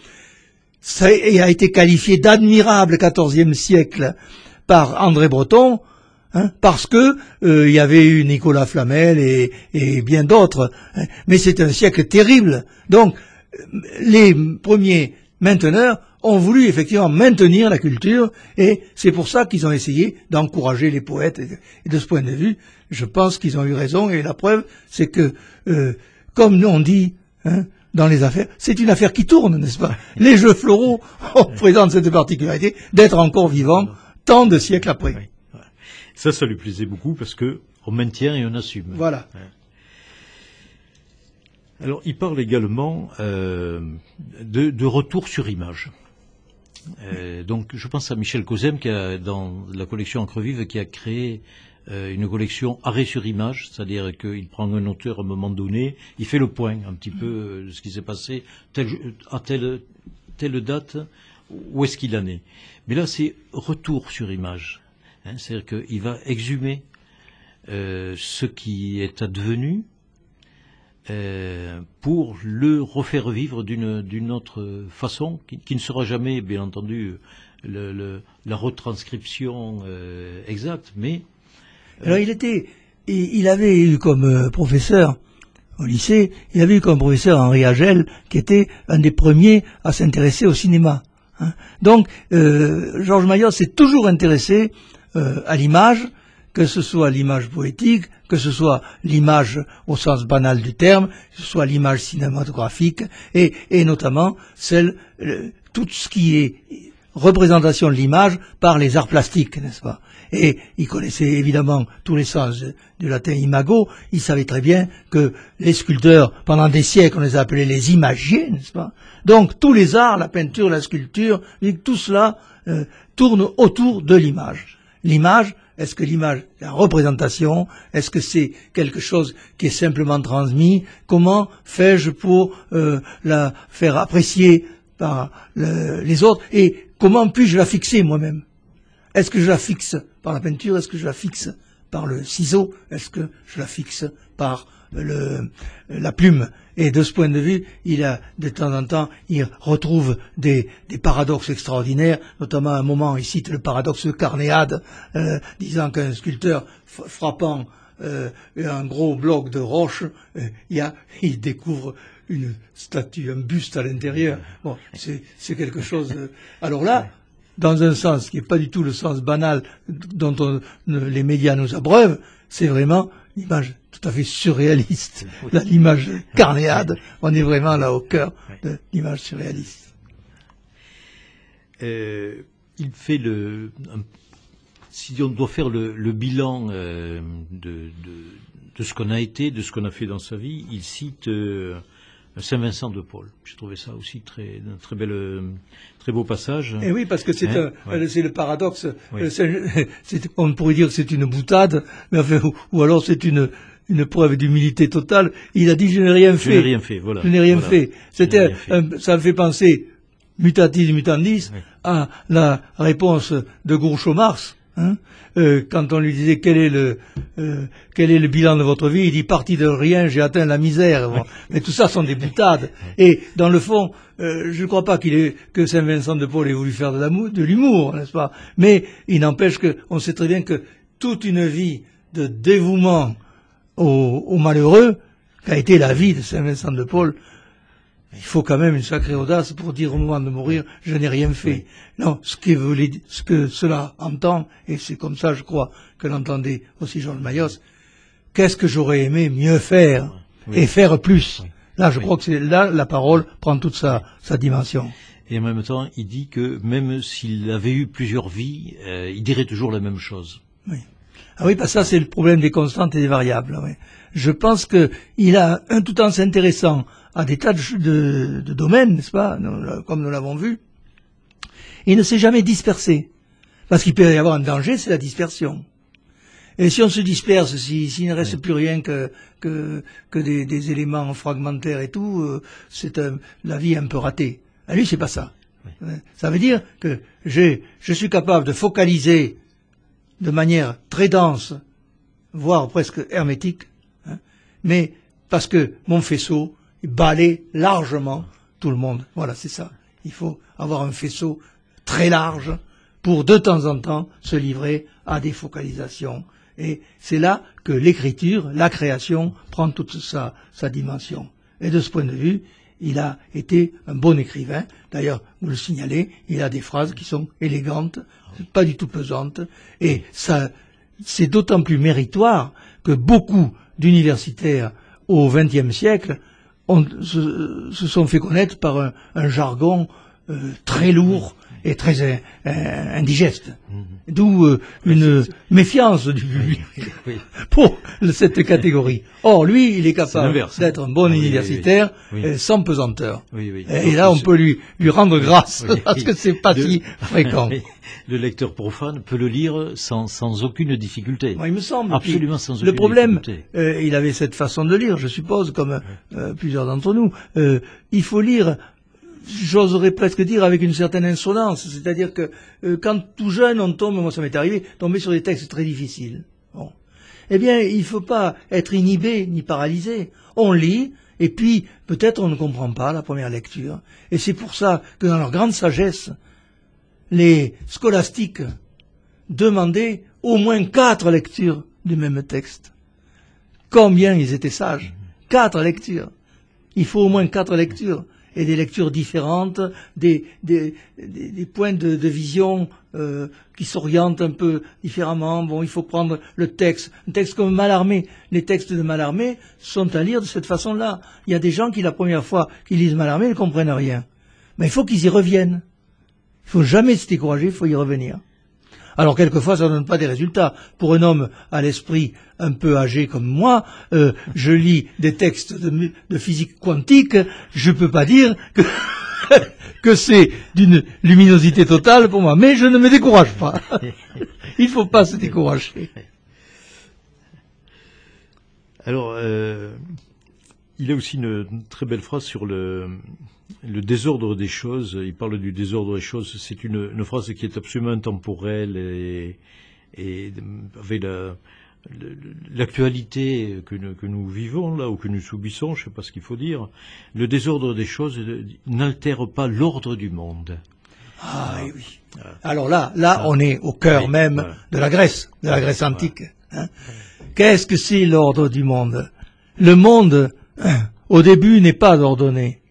ça a été qualifié d'admirable quatorzième siècle par André Breton, hein, parce que euh, il y avait eu Nicolas Flamel et, et bien d'autres. Hein, mais c'est un siècle terrible. Donc, les premiers mainteneurs ont voulu effectivement maintenir la culture et c'est pour ça qu'ils ont essayé d'encourager les poètes. Et de ce point de vue, je pense qu'ils ont eu raison et la preuve, c'est que, euh, comme nous on dit, hein, dans les affaires, c'est une affaire qui tourne, n'est-ce pas? Les jeux floraux présentent cette particularité d'être encore vivants tant de siècles après. Ça, ça lui plaisait beaucoup parce que on maintient et on assume. Voilà. Alors, il parle également euh, de, de retour sur image. Euh, donc, je pense à Michel Cozem, qui a, dans la collection Encre Vive, qui a créé euh, une collection arrêt sur image, c'est-à-dire qu'il prend un auteur à un moment donné, il fait le point un petit peu de ce qui s'est passé, tel, à telle, telle date, où est-ce qu'il en est. Mais là, c'est retour sur image. Hein, c'est-à-dire qu'il va exhumer euh, ce qui est advenu, Euh, pour le refaire vivre d'une d'une autre façon, qui, qui ne sera jamais, bien entendu, le, le, la retranscription euh, exacte, mais... Euh... Alors il était, il, il avait eu comme euh, professeur au lycée, il avait eu comme professeur Henri Agel, qui était un des premiers à s'intéresser au cinéma. Hein. Donc euh, Georges Maillot s'est toujours intéressé euh, à l'image, que ce soit l'image poétique, que ce soit l'image au sens banal du terme, que ce soit l'image cinématographique, et, et notamment celle, euh, tout ce qui est représentation de l'image par les arts plastiques, n'est-ce pas? Et il connaissait évidemment tous les sens du latin imago, il savait très bien que les sculpteurs, pendant des siècles, on les a appelés les imagiers, n'est-ce pas? Donc tous les arts, la peinture, la sculpture, tout cela euh, tourne autour de l'image. L'image, est-ce que l'image est la représentation? Est-ce que c'est quelque chose qui est simplement transmis? Comment fais-je pour euh, la faire apprécier par le, les autres? Et comment puis-je la fixer moi-même? Est-ce que je la fixe par la peinture? Est-ce que je la fixe par le ciseau? Est-ce que je la fixe par le, la plume. Et de ce point de vue, il a, de temps en temps, il retrouve des, des paradoxes extraordinaires, notamment à un moment, il cite le paradoxe de Carnéade, euh, disant qu'un sculpteur frappant euh, un gros bloc de roche, euh, il, y a, il découvre une statue, un buste à l'intérieur. Bon, c'est, c'est quelque chose... Euh, alors là, dans un sens qui n'est pas du tout le sens banal dont on, les médias nous abreuvent, c'est vraiment l'image tout à fait surréaliste, là, l'image Carnéade. On est vraiment là au cœur de l'image surréaliste. Euh, il fait le... Un, si on doit faire le, le bilan euh, de, de, de ce qu'on a été, de ce qu'on a fait dans sa vie, il cite... Euh, Saint-Vincent de Paul. J'ai trouvé ça aussi très, un très bel, très beau passage. Et oui, parce que c'est hein un, ouais. c'est le paradoxe. Oui. C'est, c'est, on pourrait dire que c'est une boutade, mais enfin, ou, ou alors c'est une, une preuve d'humilité totale. Il a dit je n'ai rien fait. Je n'ai rien fait, voilà. Je n'ai rien voilà. fait. C'était, rien fait. Un, ça me fait penser, mutatis mutandis, oui. à la réponse de Groucho Marx. Hein, euh, quand on lui disait quel est le euh, quel est le bilan de votre vie, il dit parti de rien, j'ai atteint la misère. Bon. Mais tout ça sont des boutades. Et dans le fond, euh, je ne crois pas qu'il ait, que Saint-Vincent de Paul ait voulu faire de, l'amour, de l'humour, n'est-ce pas? Mais il n'empêche que on sait très bien que toute une vie de dévouement aux, aux malheureux, qu'a été la vie de Saint-Vincent de Paul, il faut quand même une sacrée audace pour dire au moment de mourir, je n'ai rien fait. Oui. Non, ce que, voulait, ce que cela entend, et c'est comme ça, je crois, que l'entendait aussi Georges Mayos, qu'est-ce que j'aurais aimé mieux faire, oui. et faire plus. Oui. Là, je oui. crois que c'est là, la parole prend toute sa, sa dimension. Et en même temps, il dit que même s'il avait eu plusieurs vies, euh, il dirait toujours la même chose. Oui. Ah oui, parce que ça, c'est le problème des constantes et des variables. Oui. Je pense qu'il a un tout temps intéressant à des tas de, de, de domaines, n'est-ce pas, comme nous l'avons vu. Il ne s'est jamais dispersé. Parce qu'il peut y avoir un danger, c'est la dispersion. Et si on se disperse, si, s'il ne reste oui. plus rien que, que, que des, des éléments fragmentaires et tout, euh, c'est un, la vie un peu ratée. À lui, c'est pas ça. Oui. Ça veut dire que j'ai, je suis capable de focaliser de manière très dense, voire presque hermétique, hein, mais parce que mon faisceau balayer largement tout le monde. Voilà, c'est ça. Il faut avoir un faisceau très large pour de temps en temps se livrer à des focalisations. Et c'est là que l'écriture, la création, prend toute sa, sa dimension. Et de ce point de vue, il a été un bon écrivain. D'ailleurs, vous le signalez, il a des phrases qui sont élégantes, pas du tout pesantes. Et ça, c'est d'autant plus méritoire que beaucoup d'universitaires au vingtième siècle On, se, se sont fait connaître par un, un jargon euh, très lourd et très euh, euh, indigeste. Mm-hmm. D'où euh, une méfiance du public oui, oui. pour cette catégorie. Or, lui, il est capable est d'être un bon ah, universitaire oui, oui, oui. Euh, sans pesanteur. Oui, oui. Et, et là, on peut lui, lui rendre grâce, oui, parce que c'est pas de, si fréquent. Le lecteur profane peut le lire sans, sans aucune difficulté. Moi, il me semble. Absolument sans aucune Le problème, difficulté. Euh, il avait cette façon de lire, je suppose, comme euh, plusieurs d'entre nous. Euh, il faut lire, j'oserais presque dire, avec une certaine insolence. C'est-à-dire que euh, quand tout jeune, on tombe, moi ça m'est arrivé, tomber sur des textes très difficiles. Bon. Eh bien, il ne faut pas être inhibé ni paralysé. On lit, et puis peut-être on ne comprend pas la première lecture. Et c'est pour ça que dans leur grande sagesse, les scolastiques demandaient au moins quatre lectures du même texte. Combien ils étaient sages. Quatre lectures. Il faut au moins quatre lectures. Et des lectures différentes, des, des, des, des points de, de vision euh, qui s'orientent un peu différemment. Bon, il faut prendre le texte. Un texte comme Mallarmé. Les textes de Mallarmé sont à lire de cette façon-là. Il y a des gens qui, la première fois qu'ils lisent Mallarmé, ne comprennent rien. Mais il faut qu'ils y reviennent. Il faut jamais se décourager, il faut y revenir. Alors quelquefois, ça ne donne pas des résultats. Pour un homme à l'esprit un peu âgé comme moi, euh, je lis des textes de, de physique quantique, je peux pas dire que, que c'est d'une luminosité totale pour moi. Mais je ne me décourage pas. Il ne faut pas se décourager. Alors, euh, il a aussi une, une très belle phrase sur le... Le désordre des choses, il parle du désordre des choses, c'est une, une phrase qui est absolument intemporelle et, et avec la, l'actualité que nous, que nous vivons là, ou que nous subissons, je ne sais pas ce qu'il faut dire, le désordre des choses n'altère pas l'ordre du monde. Ah, ah oui. Alors là, là, ah, on est au cœur oui, même voilà. de la Grèce, de la Grèce antique. Hein. Qu'est-ce que c'est l'ordre du monde? Le monde, hein, au début, n'est pas ordonné.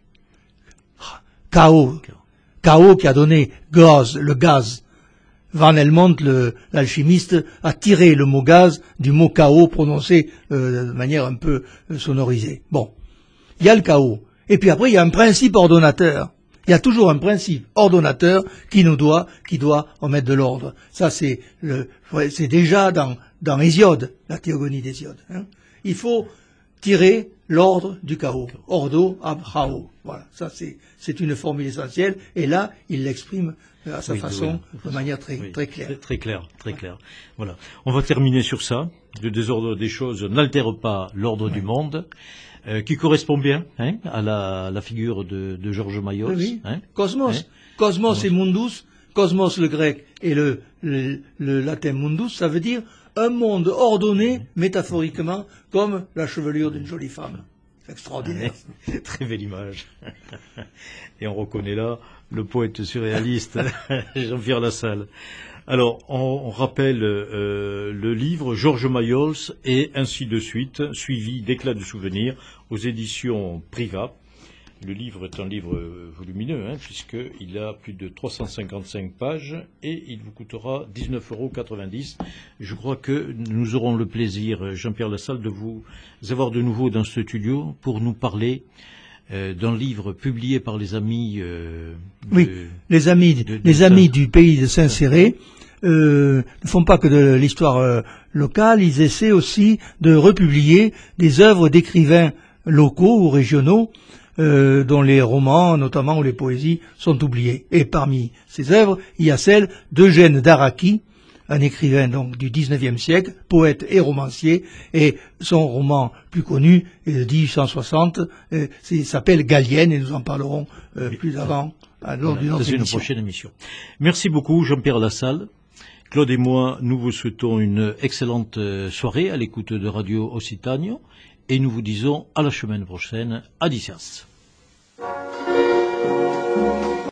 Chaos. Chaos qui a donné gaz, le gaz. Van Helmont, l'alchimiste, a tiré le mot gaz du mot chaos prononcé euh, de manière un peu euh, sonorisée. Bon, il y a le chaos. Et puis après, il y a un principe ordonnateur. Il y a toujours un principe ordonnateur qui nous doit, qui doit remettre de l'ordre. Ça, c'est le, c'est déjà dans, dans Hésiode, la théogonie d'Hésiode. Hein. Il faut tirer l'ordre du chaos. Ordo ab chao. Voilà. Ça, c'est, c'est une formule essentielle. Et là, il l'exprime à sa oui, façon, oui, de manière très, oui, très claire. Très, très clair, très clair. Voilà. On va terminer sur ça. Le désordre des choses n'altère pas l'ordre oui. du monde. Euh, qui correspond bien hein, à, la, à la figure de, de Georges Mayol. Oui, hein, Cosmos. Hein Cosmos Cosmos et mundus. Cosmos, le grec, et le, le, le latin mundus, ça veut dire un monde ordonné, métaphoriquement, comme la chevelure d'une jolie femme. C'est extraordinaire. Très belle image. Et on reconnaît là le poète surréaliste Jean-Pierre Lassalle. Alors, on, on rappelle euh, le livre Georges Mayol et ainsi de suite, suivi d'éclats de souvenirs aux éditions Privat. Le livre est un livre volumineux, hein, puisqu'il a plus de trois cent cinquante-cinq pages et il vous coûtera dix-neuf euros quatre-vingt-dix. Je crois que nous aurons le plaisir, Jean-Pierre Lassalle, de vous avoir de nouveau dans ce studio pour nous parler euh, d'un livre publié par les amis. Euh, de, oui, les amis, de, de, les de amis du pays de Saint-Céré. Euh, ne font pas que de l'histoire euh, locale, ils essaient aussi de republier des œuvres d'écrivains locaux ou régionaux euh, dont les romans, notamment, ou les poésies sont oubliés. Et parmi ces œuvres, il y a celle d'Eugène d'Araki, un écrivain donc du dix-neuvième siècle, poète et romancier, et son roman plus connu est de dix-huit cent soixante, euh, s'appelle Gallienne, et nous en parlerons euh, plus avant lors d'une autre émission. C'est une prochaine émission. Merci beaucoup, Jean-Pierre Lassalle. Claude et moi, nous vous souhaitons une excellente soirée à l'écoute de Radio Occitanie et nous vous disons à la semaine prochaine. Adicias.